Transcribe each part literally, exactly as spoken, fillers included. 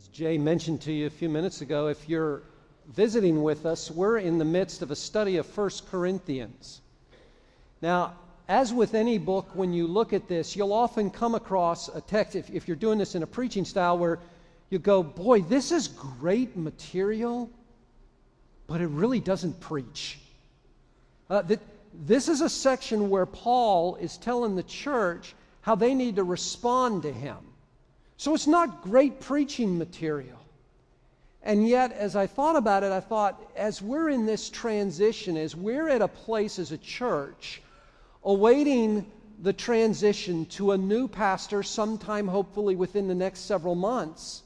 As Jay mentioned to you a few minutes ago, if you're visiting with us, we're in the midst of a study of First Corinthians. Now, as with any book, when you look at this, you'll often come across a text, if, if you're doing this in a preaching style, where you go, boy, this is great material, but it really doesn't preach. Uh, that, this is a section where Paul is telling the church how they need to respond to him. So it's not great preaching material. And yet, as I thought about it, I thought, as we're in this transition, as we're at a place as a church, awaiting the transition to a new pastor sometime hopefully within the next several months,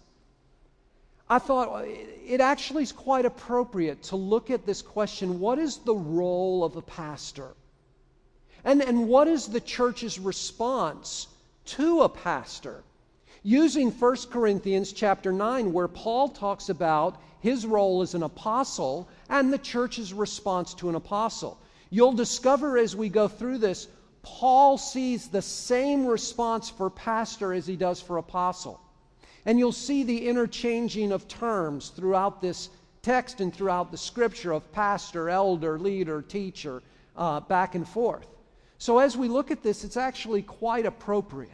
I thought it actually is quite appropriate to look at this question: what is the role of a pastor? And, and what is the church's response to a pastor? Using First Corinthians chapter nine, where Paul talks about his role as an apostle and the church's response to an apostle. You'll discover as we go through this, Paul sees the same response for pastor as he does for apostle. And you'll see the interchanging of terms throughout this text and throughout the scripture of pastor, elder, leader, teacher, uh, back and forth. So as we look at this, it's actually quite appropriate.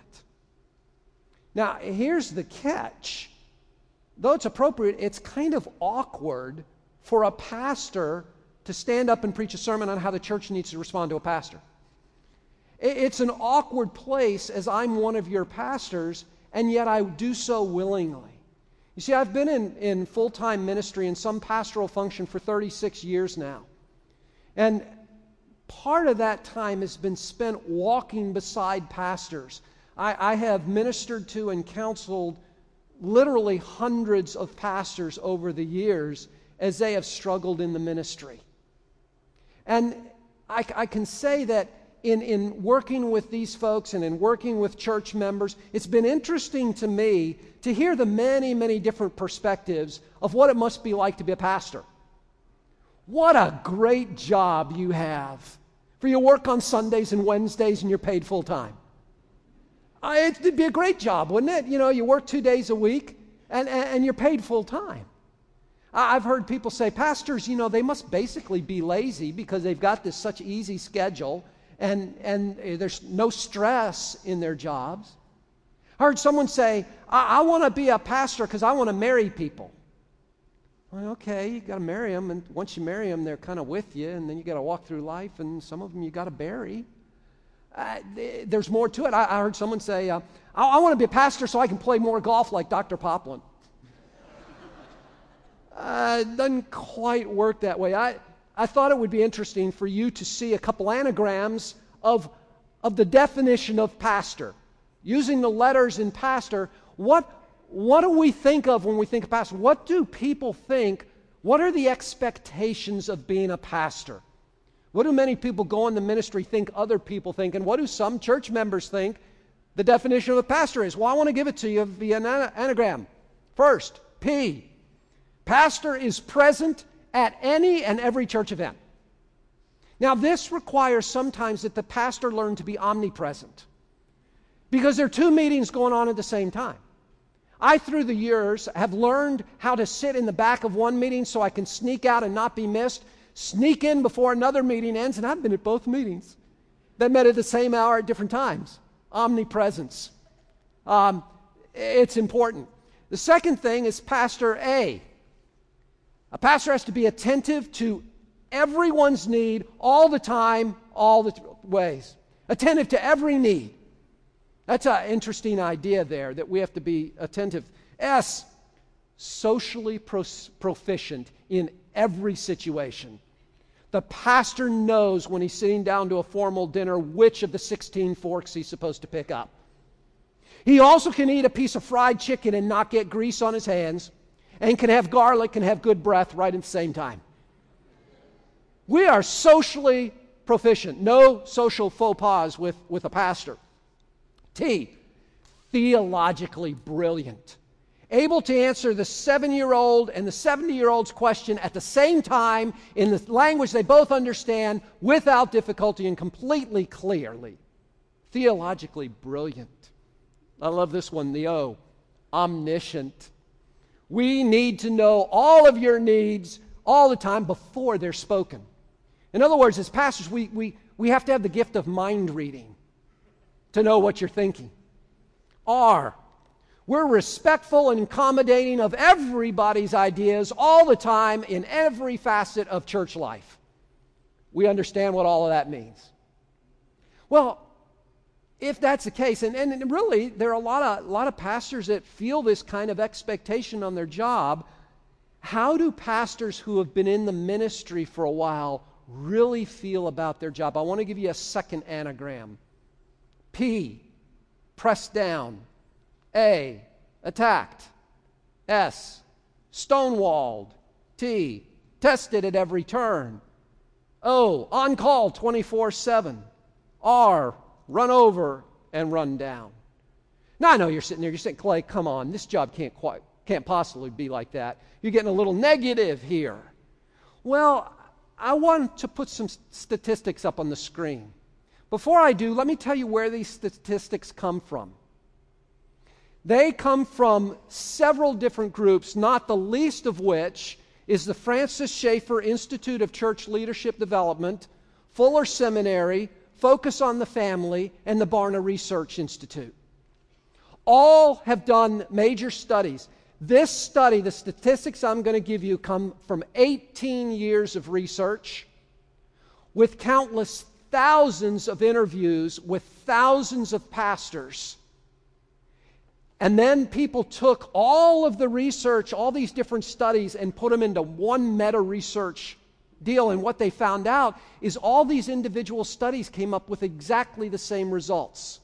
Now, here's the catch. Though it's appropriate, it's kind of awkward for a pastor to stand up and preach a sermon on how the church needs to respond to a pastor. It's an awkward place as I'm one of your pastors, and yet I do so willingly. You see, I've been in, in full-time ministry in some pastoral function for thirty-six years now. And part of that time has been spent walking beside pastors. I, I have ministered to and counseled literally hundreds of pastors over the years as they have struggled in the ministry. And I, I can say that in, in working with these folks and in working with church members, it's been interesting to me to hear the many, many different perspectives of what it must be like to be a pastor. What a great job you have. For you work on Sundays and Wednesdays and you're paid full time. Uh, it'd be a great job, wouldn't it? You know, you work two days a week and, and, and you're paid full time. I've heard people say, pastors, you know, they must basically be lazy because they've got this such easy schedule and, and there's no stress in their jobs. I heard someone say, I, I want to be a pastor because I want to marry people. Well, okay, you got to marry them, and once you marry them, they're kind of with you, and then you got to walk through life, and some of them you got to bury. Uh, there's more to it. I, I heard someone say, uh, I, I want to be a pastor so I can play more golf like Doctor Poplin. Uh, it doesn't quite work that way. I, I thought it would be interesting for you to see a couple anagrams of, of the definition of pastor. Using the letters in pastor, what, what do we think of when we think of pastor? What do people think? What are the expectations of being a pastor? What do many people go into ministry think other people think? And what do some church members think the definition of a pastor is? Well, I want to give it to you via an anagram. First, P. Pastor is present at any and every church event. Now, this requires sometimes that the pastor learn to be omnipresent, because there are two meetings going on at the same time. I, through the years, have learned how to sit in the back of one meeting so I can sneak out and not be missed, sneak in before another meeting ends, and I've been at both meetings that met at the same hour at different times. Omnipresence. Um, it's important. The second thing is Pastor A. A pastor has to be attentive to everyone's need all the time, all the ways. Attentive to every need. That's an interesting idea there, that we have to be attentive. S, socially proficient in every situation. The pastor knows when he's sitting down to a formal dinner which of the sixteen forks he's supposed to pick up. He also can eat a piece of fried chicken and not get grease on his hands, and can have garlic and have good breath right at the same time. We are socially proficient. No social faux pas with, with a pastor. T, theologically brilliant. Able to answer the seven-year-old and the seventy-year-old's question at the same time in the language they both understand without difficulty and completely clearly. Theologically brilliant. I love this one, the O, omniscient. We need to know all of your needs all the time before they're spoken. In other words, as pastors, we, we, we have to have the gift of mind reading to know what you're thinking. R, we're respectful and accommodating of everybody's ideas all the time in every facet of church life. We understand what all of that means. Well, if that's the case, and, and really there are a lot of, a lot of pastors that feel this kind of expectation on their job, how do pastors who have been in the ministry for a while really feel about their job? I want to give you a second anagram. P, pressed down. A, attacked. S, stonewalled. T, tested at every turn. O, on call twenty-four seven. R, run over and run down. Now I know you're sitting there, you're saying, Clay, come on, this job can't quite, can't possibly be like that. You're getting a little negative here. Well, I want to put some statistics up on the screen. Before I do, let me tell you where these statistics come from. They come from several different groups, not the least of which is the Francis Schaeffer Institute of Church Leadership Development, Fuller Seminary, Focus on the Family, and the Barna Research Institute. All have done major studies. This study, the statistics I'm going to give you, come from eighteen years of research with countless thousands of interviews with thousands of pastors. And then people took all of the research, all these different studies, and put them into one meta-research deal. And what they found out is all these individual studies came up with exactly the same results.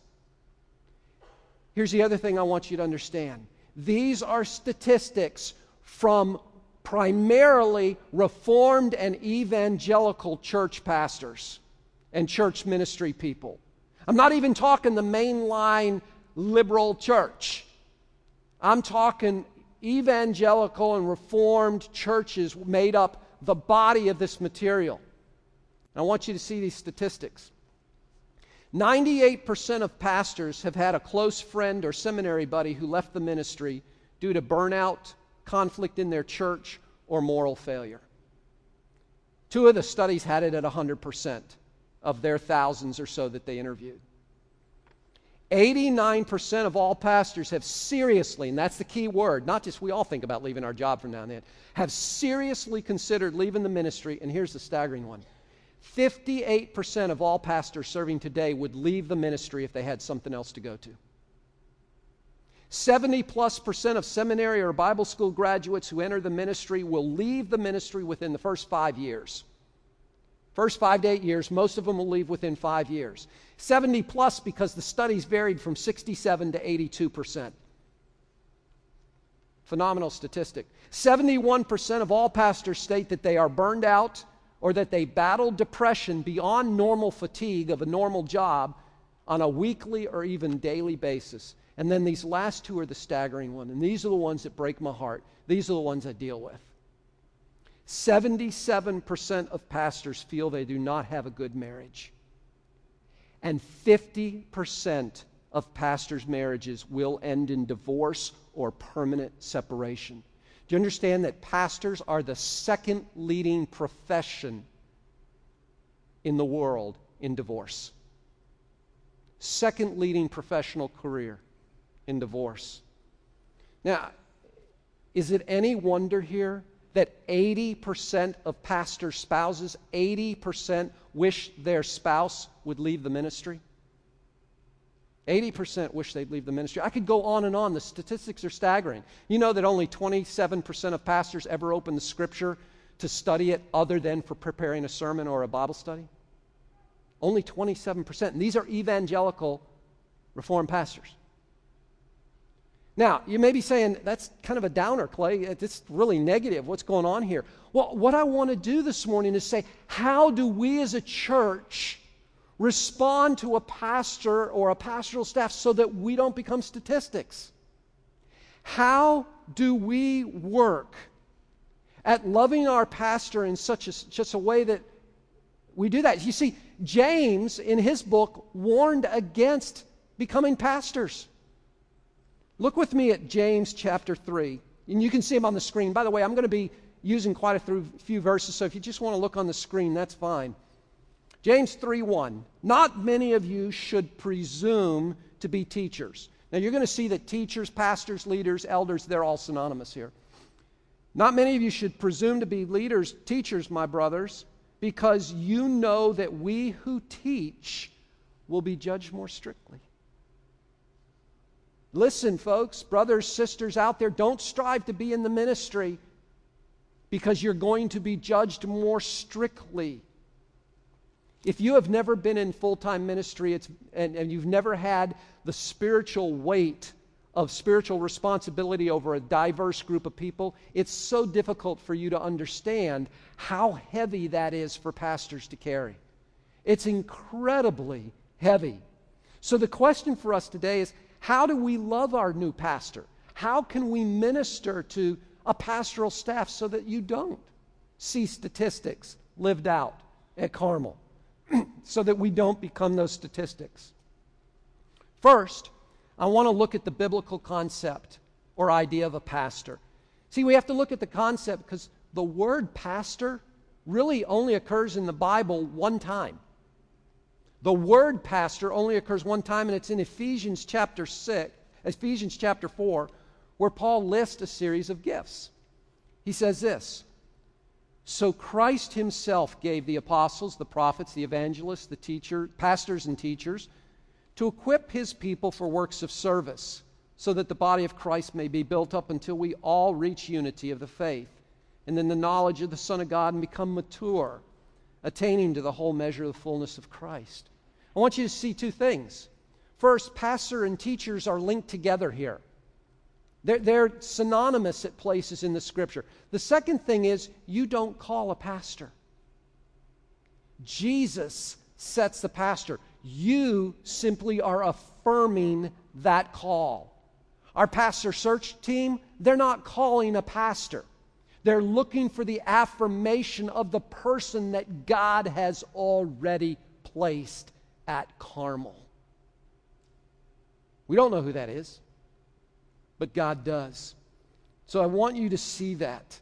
Here's the other thing I want you to understand. These are statistics from primarily Reformed and evangelical church pastors and church ministry people. I'm not even talking the mainline liberal church. I'm talking evangelical and Reformed churches made up the body of this material. I want you to see these statistics. ninety-eight percent of pastors have had a close friend or seminary buddy who left the ministry due to burnout, conflict in their church, or moral failure. Two of the studies had it at one hundred percent of their thousands or so that they interviewed. eighty-nine percent of all pastors have seriously, and that's the key word, not just we all think about leaving our job from now and then, have seriously considered leaving the ministry, and here's the staggering one. fifty-eight percent of all pastors serving today would leave the ministry if they had something else to go to. seventy plus percent of seminary or Bible school graduates who enter the ministry will leave the ministry within the first five years. First five to eight years, most of them will leave within five years. seventy plus because the studies varied from sixty-seven to eighty-two percent. Phenomenal statistic. seventy-one percent of all pastors state that they are burned out or that they battle depression beyond normal fatigue of a normal job on a weekly or even daily basis. And then these last two are the staggering one, and these are the ones that break my heart. These are the ones I deal with. seventy-seven percent of pastors feel they do not have a good marriage. And fifty percent of pastors' marriages will end in divorce or permanent separation. Do you understand that pastors are the second leading profession in the world in divorce? Second leading professional career in divorce. Now, is it any wonder here that eighty percent of pastor spouses, eighty percent wish their spouse would leave the ministry? eighty percent wish they'd leave the ministry. I could go on and on. The statistics are staggering. You know that only twenty-seven percent of pastors ever open the Scripture to study it other than for preparing a sermon or a Bible study? Only twenty-seven percent. And these are evangelical Reformed pastors. Now, you may be saying, that's kind of a downer, Clay. It's really negative. What's going on here? Well, what I want to do this morning is say, how do we as a church respond to a pastor or a pastoral staff so that we don't become statistics? How do we work at loving our pastor in such a, such a way that we do that? You see, James, in his book, warned against becoming pastors. Look with me at James chapter three. And you can see them on the screen. By the way, I'm going to be using quite a few verses, so if you just want to look on the screen, that's fine. James three one, not many of you should presume to be teachers. Now you're going to see that teachers, pastors, leaders, elders, they're all synonymous here. Not many of you should presume to be leaders, teachers, my brothers, because you know that we who teach will be judged more strictly. Listen, folks, brothers, sisters out there, don't strive to be in the ministry because you're going to be judged more strictly. If you have never been in full-time ministry it's, and, and you've never had the spiritual weight of spiritual responsibility over a diverse group of people, it's so difficult for you to understand how heavy that is for pastors to carry. It's incredibly heavy. So the question for us today is, how do we love our new pastor? How can we minister to a pastoral staff so that you don't see statistics lived out at Carmel? So that we don't become those statistics. First, I want to look at the biblical concept or idea of a pastor. See, we have to look at the concept because the word pastor really only occurs in the Bible one time. The word pastor only occurs one time, and it's in Ephesians chapter six, Ephesians chapter four, where Paul lists a series of gifts. He says this, so Christ himself gave the apostles, the prophets, the evangelists, the teachers, pastors and teachers, to equip his people for works of service, so that the body of Christ may be built up until we all reach unity of the faith, and in the knowledge of the Son of God and become mature, attaining to the whole measure of the fullness of Christ. I want you to see two things. First, pastor and teachers are linked together here. They're, they're synonymous at places in the Scripture. The second thing is, you don't call a pastor. Jesus sets the pastor. You simply are affirming that call. Our pastor search team, they're not calling a pastor. They're looking for the affirmation of the person that God has already placed at Carmel. We don't know who that is, but God does. So I want you to see that.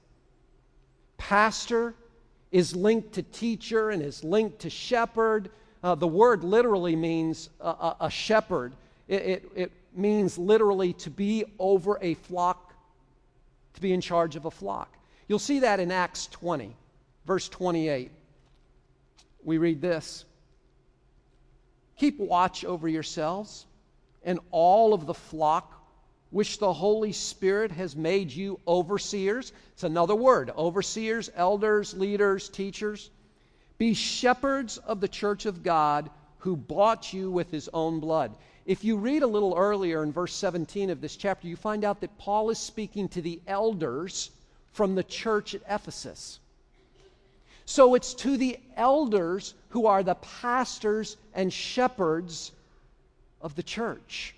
Pastor is linked to teacher and is linked to shepherd. Uh, the word literally means a, a, a shepherd. It, it, it means literally to be over a flock, to be in charge of a flock. You'll see that in Acts twenty, verse twenty-eight. We read this. Keep watch over yourselves and all of the flock which the Holy Spirit has made you overseers. It's another word, overseers, elders, leaders, teachers. Be shepherds of the church of God who bought you with his own blood. If you read a little earlier in verse seventeen of this chapter, you find out that Paul is speaking to the elders from the church at Ephesus. So it's to the elders who are the pastors and shepherds of the church.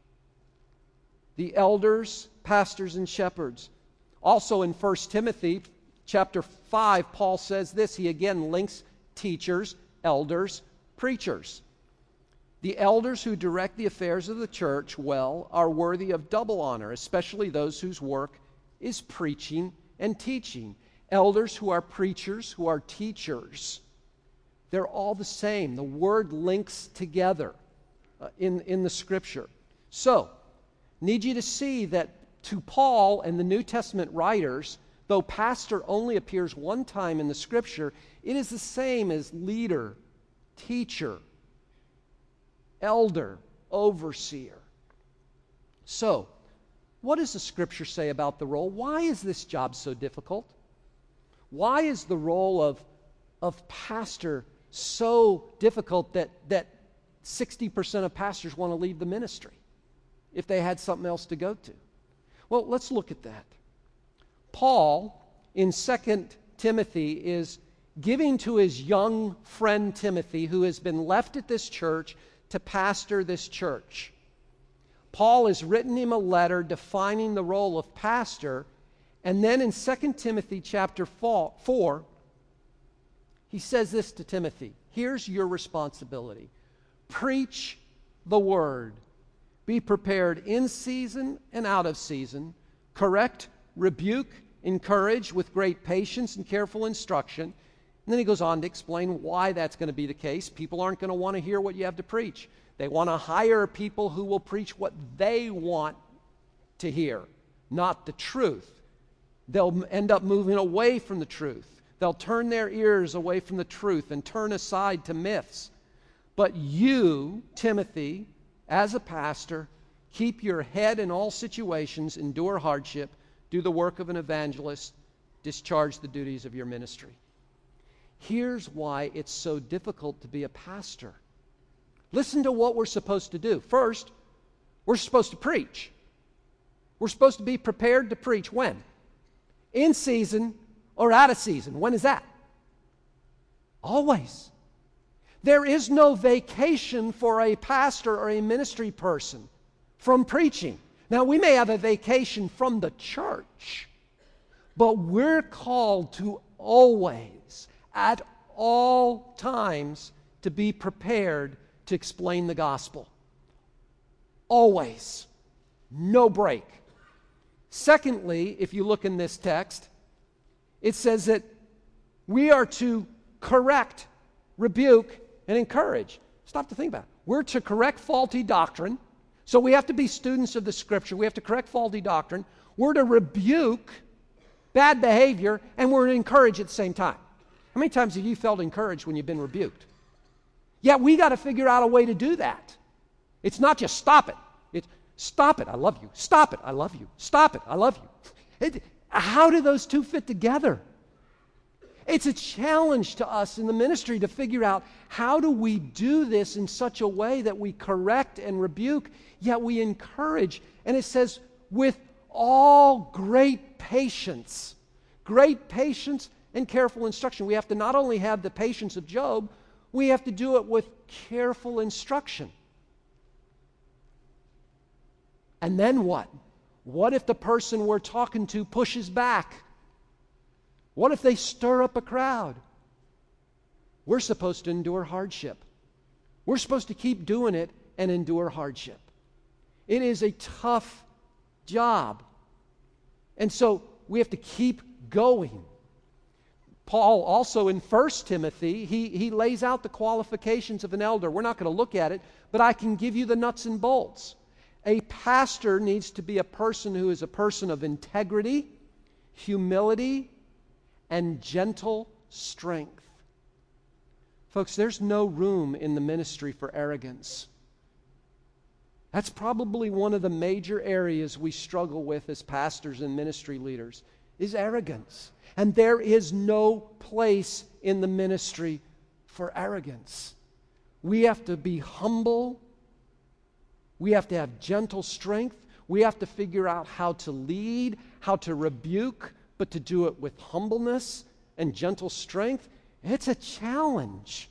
The elders, pastors, and shepherds. Also in First Timothy chapter five, Paul says this. He again links teachers, elders, preachers. The elders who direct the affairs of the church well are worthy of double honor, especially those whose work is preaching and teaching. Elders who are preachers, who are teachers, they're all the same. The word links together uh, in, in the Scripture. So, need you to see that to Paul and the New Testament writers, though pastor only appears one time in the Scripture, it is the same as leader, teacher, elder, overseer. So, what does the Scripture say about the role? Why is this job so difficult? Why is the role of, of pastor so difficult that, that sixty percent of pastors want to leave the ministry if they had something else to go to? Well, let's look at that. Paul, in Second Timothy, is giving to his young friend Timothy, who has been left at this church, to pastor this church. Paul has written him a letter defining the role of pastor, and then in Second Timothy chapter four, he says this to Timothy. Here's your responsibility. Preach the word. Be prepared in season and out of season. Correct, rebuke, encourage with great patience and careful instruction. And then he goes on to explain why that's going to be the case. People aren't going to want to hear what you have to preach. They want to hire people who will preach what they want to hear, not the truth. They'll end up moving away from the truth. They'll turn their ears away from the truth and turn aside to myths. But you, Timothy, as a pastor, keep your head in all situations, endure hardship, do the work of an evangelist, discharge the duties of your ministry. Here's why it's so difficult to be a pastor. Listen to what we're supposed to do. First, we're supposed to preach. We're supposed to be prepared to preach when? In season or out of season. When is that? Always. There is no vacation for a pastor or a ministry person from preaching. Now, we may have a vacation from the church, but we're called to always, at all times, to be prepared to explain the gospel. Always. No break. Secondly, if you look in this text, it says that we are to correct, rebuke, and encourage. Stop to think about it. We're to correct faulty doctrine. So we have to be students of the Scripture. We have to correct faulty doctrine. We're to rebuke bad behavior, and we're to encourage at the same time. How many times have you felt encouraged when you've been rebuked? Yeah, we got to figure out a way to do that. It's not just stop it. It's stop it, I love you. Stop it, I love you. Stop it, I love you. It, how do those two fit together? It's a challenge to us in the ministry to figure out how do we do this in such a way that we correct and rebuke, yet we encourage. And it says, with all great patience. Great patience and careful instruction. We have to not only have the patience of Job, we have to do it with careful instruction. And then what? What if the person we're talking to pushes back? What if they stir up a crowd? We're supposed to endure hardship. We're supposed to keep doing it and endure hardship. It is a tough job. And so we have to keep going. Paul also in First Timothy, he, he lays out the qualifications of an elder. We're not going to look at it, but I can give you the nuts and bolts. A pastor needs to be a person who is a person of integrity, humility, and gentle strength. Folks, there's no room in the ministry for arrogance. That's probably one of the major areas we struggle with as pastors and ministry leaders, is arrogance. And there is no place in the ministry for arrogance. We have to be humble. We have to have gentle strength. We have to figure out how to lead, how to rebuke, but to do it with humbleness and gentle strength. It's a challenge.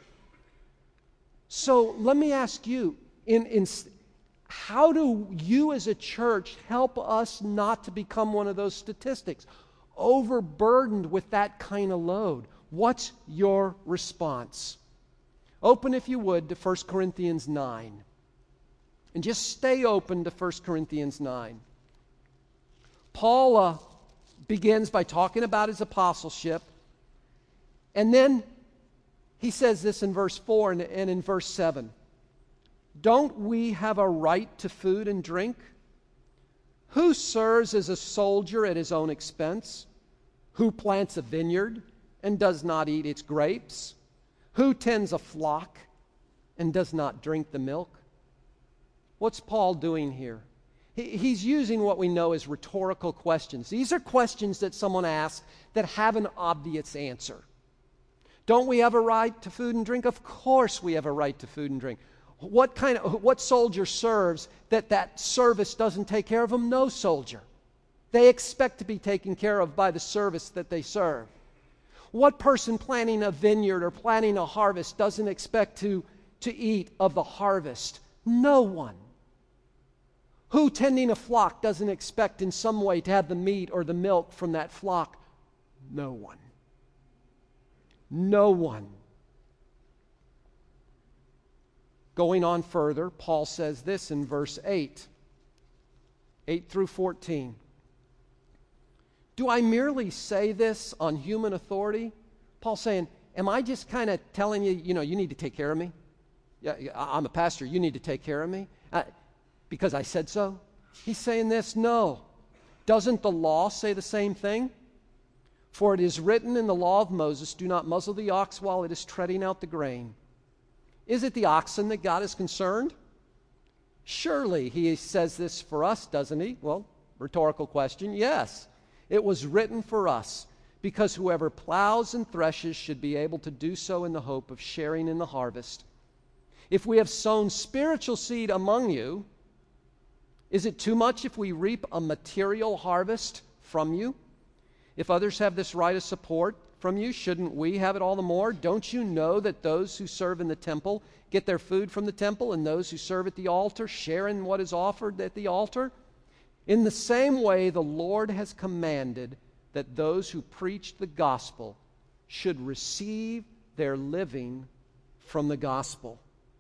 So let me ask you, in, in, how do you as a church help us not to become one of those statistics, overburdened with that kind of load? What's your response? Open, if you would, to First Corinthians nine. And just stay open to First Corinthians nine. Paul uh, begins by talking about his apostleship. And then he says this in verse four and, and in verse seven. Don't we have a right to food and drink? Who serves as a soldier at his own expense? Who plants a vineyard and does not eat its grapes? Who tends a flock and does not drink the milk? What's Paul doing here? He, he's using what we know as rhetorical questions. These are questions that someone asks that have an obvious answer. Don't we have a right to food and drink? Of course we have a right to food and drink. What kind of what soldier serves that that service doesn't take care of them? No soldier. They expect to be taken care of by the service that they serve. What person planting a vineyard or planting a harvest doesn't expect to, to eat of the harvest? No one. Who tending a flock doesn't expect in some way to have the meat or the milk from that flock? No one. No one. Going on further, Paul says this in verse eight, eight through fourteen. Do I merely say this on human authority? Paul's saying, am I just kind of telling you, you know, you need to take care of me? Yeah, I'm a pastor, you need to take care of me? Uh, because I said so? He's saying this, no. Doesn't the law say the same thing? For it is written in the law of Moses, do not muzzle the ox while it is treading out the grain. Is it the oxen that God is concerned? Surely he says this for us, doesn't he? Well, rhetorical question, yes. It was written for us, because whoever plows and threshes should be able to do so in the hope of sharing in the harvest. If we have sown spiritual seed among you, is it too much if we reap a material harvest from you? If others have this right of support from you, shouldn't we have it all the more? Don't you know that those who serve in the temple get their food from the temple, and those who serve at the altar share in what is offered at the altar? In the same way, the Lord has commanded that those who preach the gospel should receive their living from the gospel.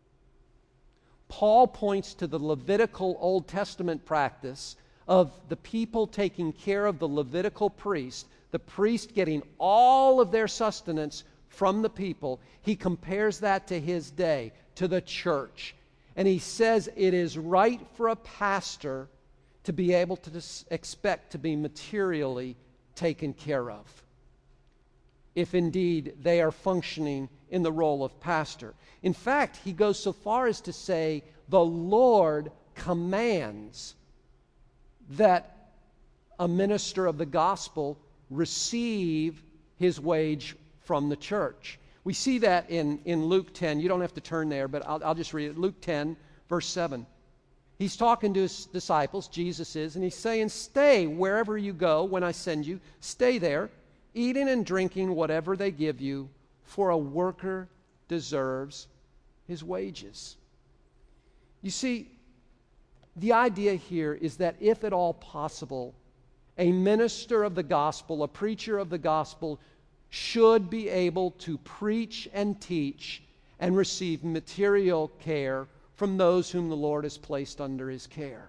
Paul points to the Levitical Old Testament practice of the people taking care of the Levitical priest, the priest getting all of their sustenance from the people. He compares that to his day, to the church. And he says it is right for a pastor to be able to dis- expect to be materially taken care of, if indeed they are functioning in the role of pastor. In fact, he goes so far as to say the Lord commands that a minister of the gospel receive his wage from the church. We see that in, in Luke ten. You don't have to turn there, but I'll, I'll just read it. Luke ten, verse seven. He's talking to his disciples, Jesus is, and he's saying, stay wherever you go when I send you. Stay there, eating and drinking whatever they give you, for a worker deserves his wages. You see, the idea here is that if at all possible, a minister of the gospel, a preacher of the gospel, should be able to preach and teach and receive material care from those whom the Lord has placed under his care.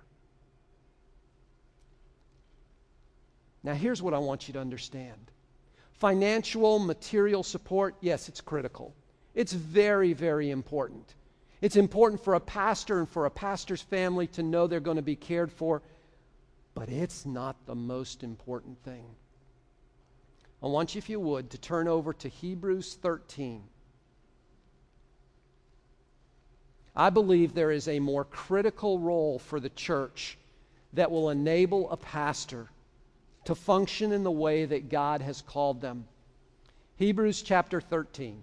Now, here's what I want you to understand. Financial, material support, yes, it's critical. It's very, very important. It's important for a pastor and for a pastor's family to know they're going to be cared for, but it's not the most important thing. I want you, if you would, to turn over to Hebrews thirteen. I believe there is a more critical role for the church that will enable a pastor to function in the way that God has called them. Hebrews chapter thirteen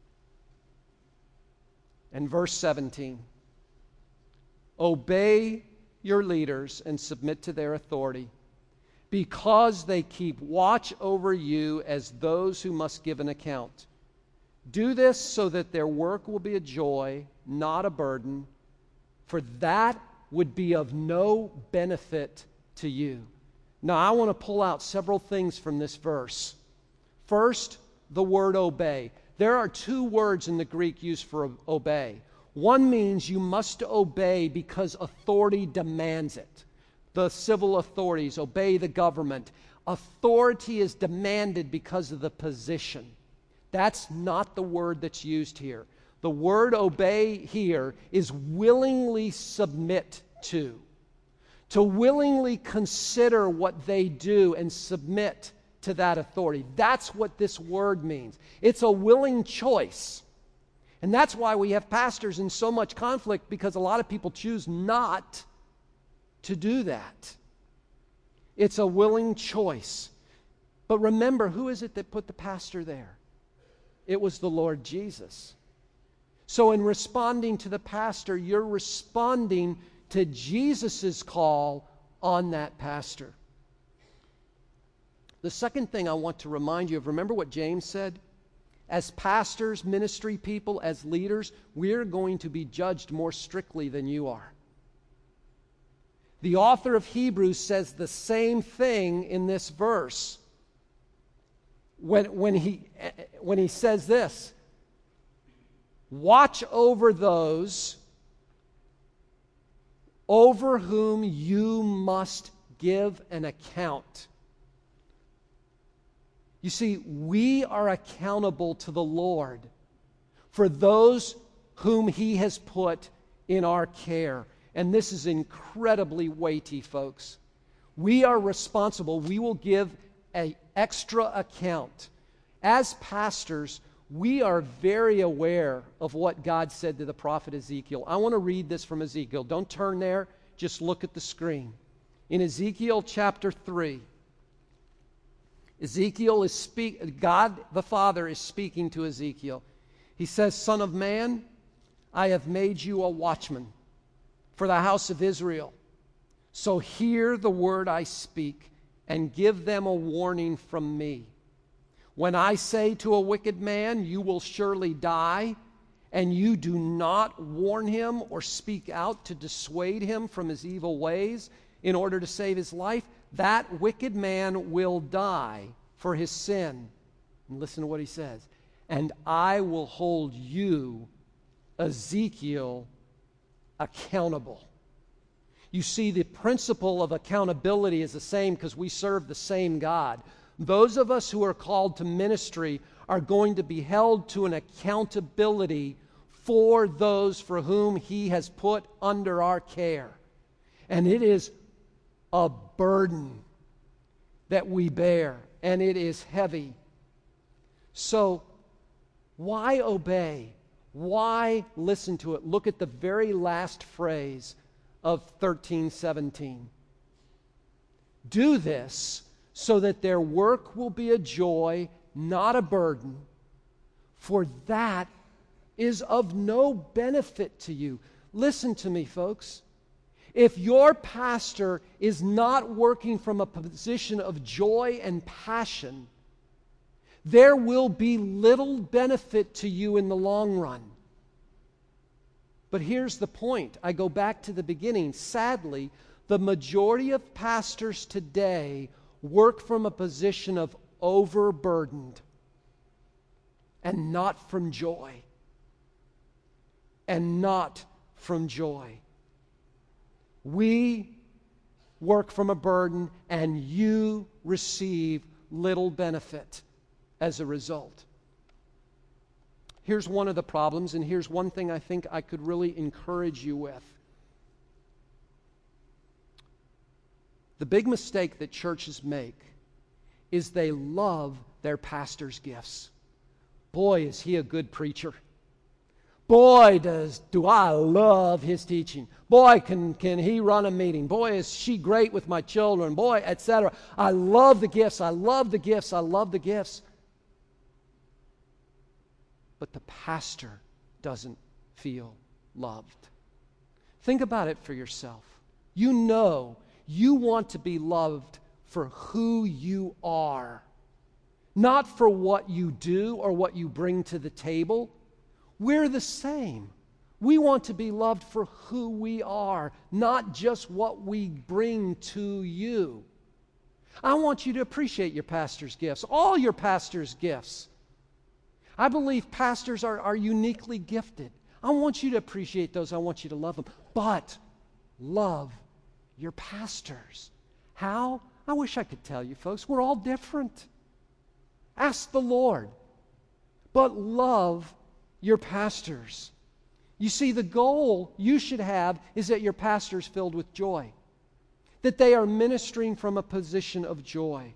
and verse seventeen. Obey your leaders and submit to their authority, because they keep watch over you as those who must give an account. Do this so that their work will be a joy, not a burden, for that would be of no benefit to you. Now, I want to pull out several things from this verse. First, the word obey. There are two words in the Greek used for obey. One means you must obey because authority demands it. The civil authorities obey the government. Authority is demanded because of the position. That's not the word that's used here. The word obey here is willingly submit to. To willingly consider what they do and submit to that authority. That's what this word means. It's a willing choice. And that's why we have pastors in so much conflict, because a lot of people choose not to do that. It's a willing choice. But remember, who is it that put the pastor there? It was the Lord Jesus. So in responding to the pastor, you're responding to Jesus' call on that pastor. The second thing I want to remind you of, remember what James said? As pastors, ministry people, as leaders, we're going to be judged more strictly than you are. The author of Hebrews says the same thing in this verse. When, when, he, when he says this, watch over those over whom you must give an account. You see, we are accountable to the Lord for those whom He has put in our care. And this is incredibly weighty, folks. We are responsible. We will give an extra account. As pastors, we are very aware of what God said to the prophet Ezekiel. I want to read this from Ezekiel. Don't turn there. Just look at the screen. In Ezekiel chapter three, Ezekiel is speak. God the Father is speaking to Ezekiel. He says, "Son of man, I have made you a watchman for the house of Israel. So hear the word I speak and give them a warning from me. When I say to a wicked man, you will surely die, and you do not warn him or speak out to dissuade him from his evil ways in order to save his life, that wicked man will die for his sin." And listen to what he says. "And I will hold you, Ezekiel, accountable." You see, the principle of accountability is the same because we serve the same God. Those of us who are called to ministry are going to be held to an accountability for those for whom He has put under our care. And it is a burden that we bear, and it is heavy. So, why obey? Why listen to it? Look at the very last phrase of thirteen seventeen. "Do this so that their work will be a joy, not a burden, for that is of no benefit to you." Listen to me, folks. If your pastor is not working from a position of joy and passion, there will be little benefit to you in the long run. But here's the point. I go back to the beginning. Sadly, the majority of pastors today work from a position of overburdened and not from joy. And not from joy. We work from a burden, and you receive little benefit as a result. Here's one of the problems, and here's one thing I think I could really encourage you with. The big mistake that churches make is they love their pastor's gifts. Boy, is he a good preacher. Boy, does do I love his teaching. Boy, can, can he run a meeting. Boy, is she great with my children. Boy, et cetera. I love the gifts. I love the gifts. I love the gifts. But the pastor doesn't feel loved. Think about it for yourself. You know you want to be loved for who you are, not for what you do or what you bring to the table. We're the same. We want to be loved for who we are, not just what we bring to you. I want you to appreciate your pastor's gifts, all your pastor's gifts. I believe pastors are, are uniquely gifted. I want you to appreciate those. I want you to love them. But love your pastors. How? I wish I could tell you, folks. We're all different. Ask the Lord. But love your pastors. You see, the goal you should have is that your pastor's filled with joy, that they are ministering from a position of joy.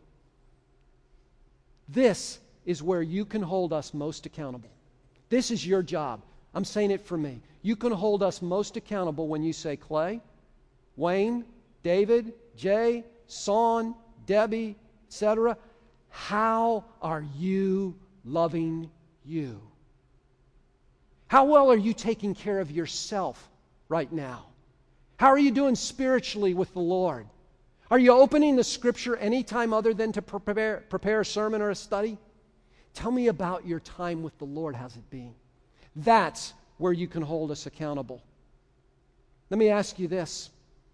This is where you can hold us most accountable. This is your job. I'm saying it for me. You can hold us most accountable when you say, Clay, Wayne, David, Jay, Son, Debbie, et cetera, how are you loving you? How well are you taking care of yourself right now? How are you doing spiritually with the Lord? Are you opening the Scripture anytime other than to prepare, prepare a sermon or a study? Tell me about your time with the Lord. How's it been? That's where you can hold us accountable. Let me ask you this.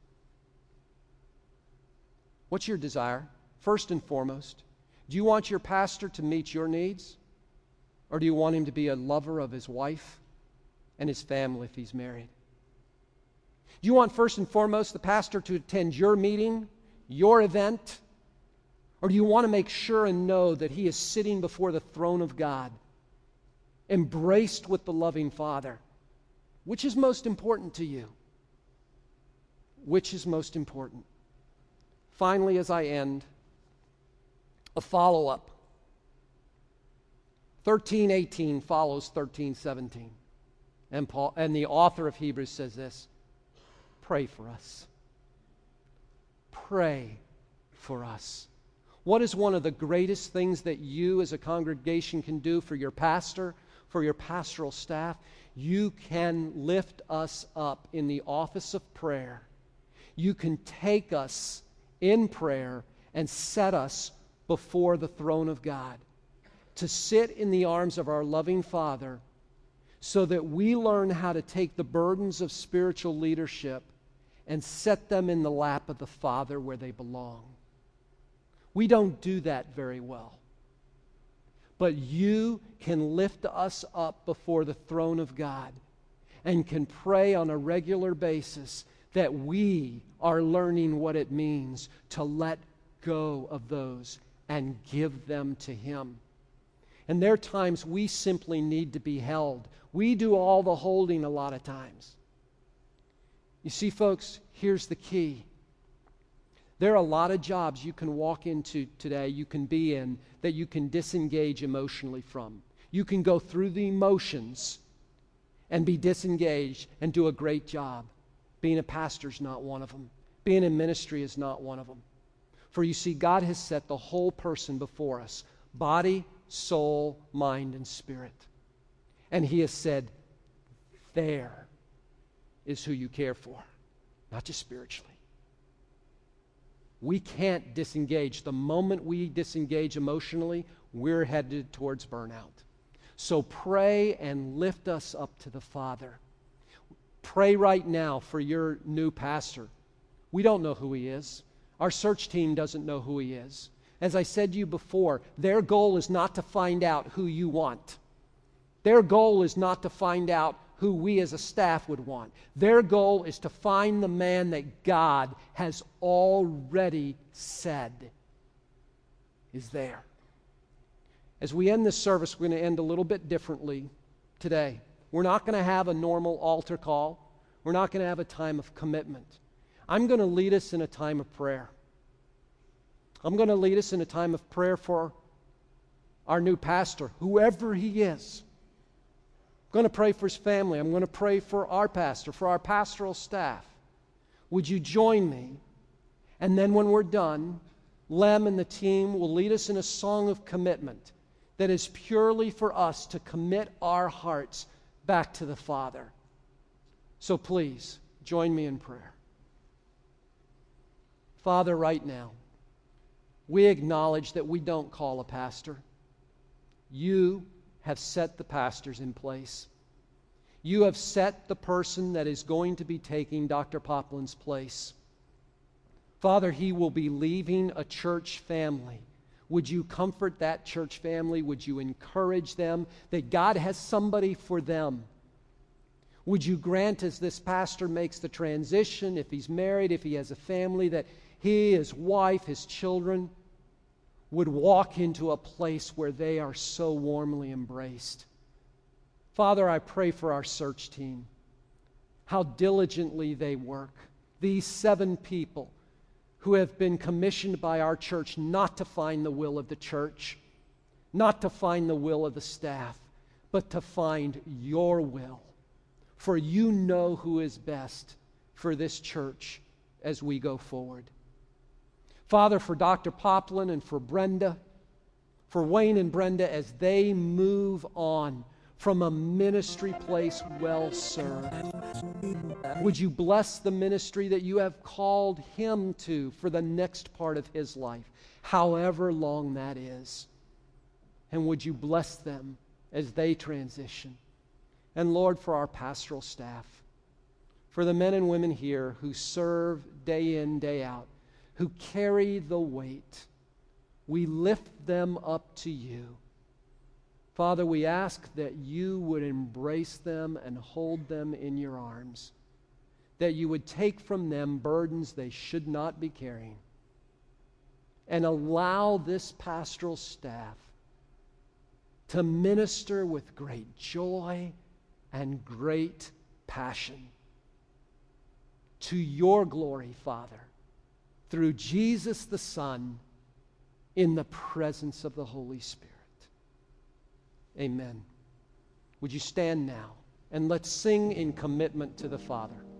What's your desire? First and foremost, do you want your pastor to meet your needs? Or do you want him to be a lover of his wife and his family if he's married? Do you want first and foremost the pastor to attend your meeting, your event? Or do you want to make sure and know that he is sitting before the throne of God, embraced with the loving Father? Which is most important to you? Which is most important? Finally, as I end, a follow-up. thirteen eighteen follows thirteen seventeen. And Paul and the author of Hebrews says this: pray for us. Pray for us. What is one of the greatest things that you as a congregation can do for your pastor, for your pastoral staff? You can lift us up in the office of prayer. You can take us in prayer and set us before the throne of God, to sit in the arms of our loving Father, so that we learn how to take the burdens of spiritual leadership and set them in the lap of the Father where they belong. We don't do that very well. But you can lift us up before the throne of God and can pray on a regular basis that we are learning what it means to let go of those and give them to Him. And there are times we simply need to be held. We do all the holding a lot of times. You see, folks, here's the key. There are a lot of jobs you can walk into today, you can be in, that you can disengage emotionally from. You can go through the emotions and be disengaged and do a great job. Being a pastor is not one of them. Being in ministry is not one of them. For you see, God has set the whole person before us, body, soul, mind, and spirit. And He has said, there is who you care for, not just spiritually. We can't disengage. The moment we disengage emotionally, we're headed towards burnout. So pray and lift us up to the Father. Pray right now for your new pastor. We don't know who he is. Our search team doesn't know who he is. As I said to you before, their goal is not to find out who you want. Their goal is not to find out who we as a staff would want. Their goal is to find the man that God has already said is there. As we end this service, we're going to end a little bit differently today. We're not going to have a normal altar call. We're not going to have a time of commitment. I'm going to lead us in a time of prayer. I'm going to lead us in a time of prayer for our new pastor, whoever he is. I'm going to pray for his family. I'm going to pray for our pastor, for our pastoral staff. Would you join me? And then when we're done, Lem and the team will lead us in a song of commitment that is purely for us to commit our hearts back to the Father. So please, join me in prayer. Father, right now, we acknowledge that we don't call a pastor. You have set the pastors in place. You have set the person that is going to be taking Doctor Poplin's place. Father, he will be leaving a church family. Would you comfort that church family? Would you encourage them that God has somebody for them? Would you grant, as this pastor makes the transition, if he's married, if he has a family, that he, his wife, his children would walk into a place where they are so warmly embraced. Father, I pray for our search team, how diligently they work. These seven people who have been commissioned by our church not to find the will of the church, not to find the will of the staff, but to find your will. For you know who is best for this church as we go forward. Father, for Doctor Poplin and for Brenda, for Wayne and Brenda as they move on from a ministry place well served, would you bless the ministry that you have called him to for the next part of his life, however long that is. And would you bless them as they transition. And Lord, for our pastoral staff, for the men and women here who serve day in, day out, who carry the weight, we lift them up to you. Father, we ask that you would embrace them and hold them in your arms, that you would take from them burdens they should not be carrying, and allow this pastoral staff to minister with great joy and great passion to your glory, Father, through Jesus the Son, in the presence of the Holy Spirit. Amen. Would you stand now and let's sing in commitment to the Father.